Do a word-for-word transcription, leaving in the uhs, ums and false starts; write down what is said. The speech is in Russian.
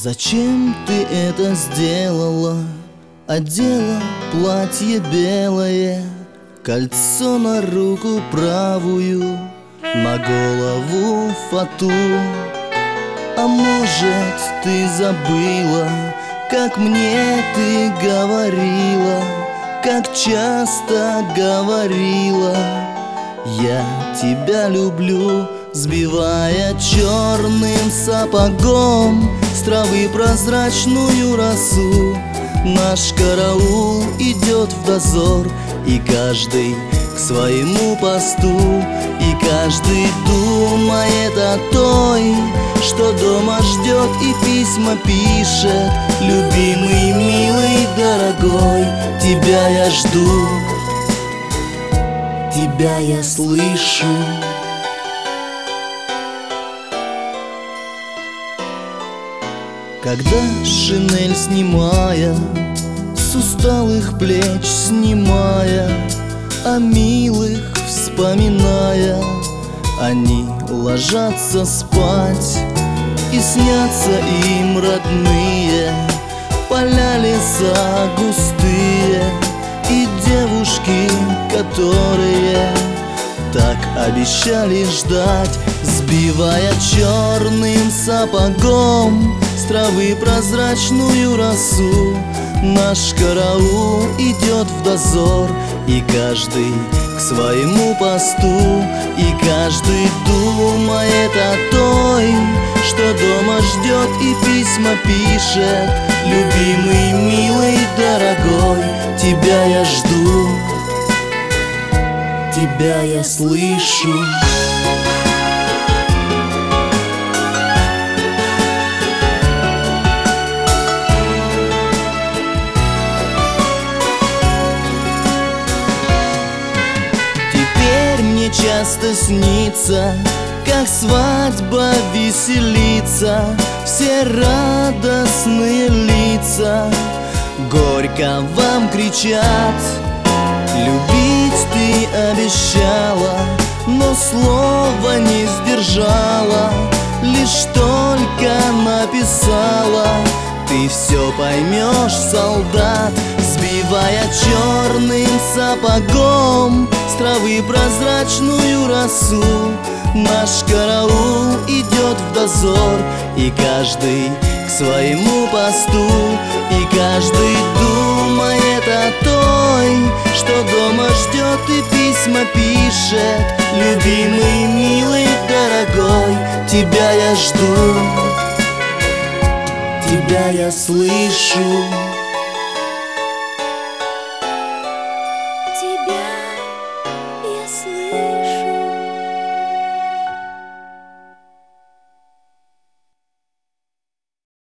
Зачем ты это сделала? Одела платье белое, кольцо на руку правую, на голову фату. А может, ты забыла, как мне ты говорила, как часто говорила: я тебя люблю. Сбивая черным сапогом с травы прозрачную росу, наш караул идет в дозор, и каждый к своему посту, и каждый думает о той, что дома ждет и письма пишет: любимый, милый, дорогой, тебя я жду, тебя я слышу. Когда шинель снимая, с усталых плеч снимая, о милых вспоминая, они ложатся спать, и снятся им родные поля, леса густые, и девушки, которые так обещали ждать. Сбивая черным сапогом с травы прозрачную росу, наш караул идет в дозор, и каждый к своему посту, и каждый думает о той, что дома ждет и письма пишет: любимый, милый, дорогой, тебя я жду, тебя я слышу. Часто снится, как свадьба веселится, все радостные лица горько вам кричат: любить ты обещала, но слова не сдержала, лишь только написала: ты все поймешь, солдат. Сбивая черным сапогом с травы прозрачную росу, наш караул идет в дозор, и каждый к своему посту, и каждый думает о той, что дома ждет и письма пишет: любимый, милый, дорогой, тебя я жду, тебя я слышу.